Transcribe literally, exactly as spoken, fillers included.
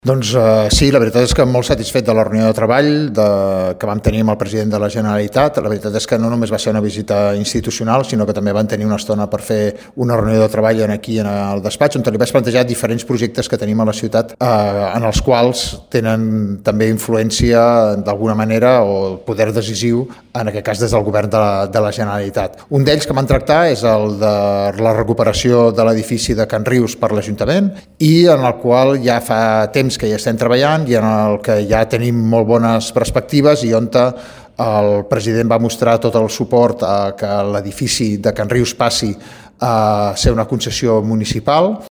Doncs eh, sí, la veritat és que molt satisfet de la reunió de treball de, que vam tenir amb el president de la Generalitat. La veritat és que no només va ser una visita institucional, sinó que també van tenir una estona per fer una reunió de treball aquí en el despatx, on li vaig plantejar diferents projectes que tenim a la ciutat eh, en els quals tenen també influència d'alguna manera o poder decisiu, en aquest cas des del govern de la, de la Generalitat. Un d'ells que van tractar és el de la recuperació de l'edifici de Can Rius per l'Ajuntament i en el qual ja fa temps que hi estem treballant i en el que ja tenim molt bones perspectives i on el president va mostrar tot el suport a que l'edifici de Can Rius passi a ser una concessió municipal.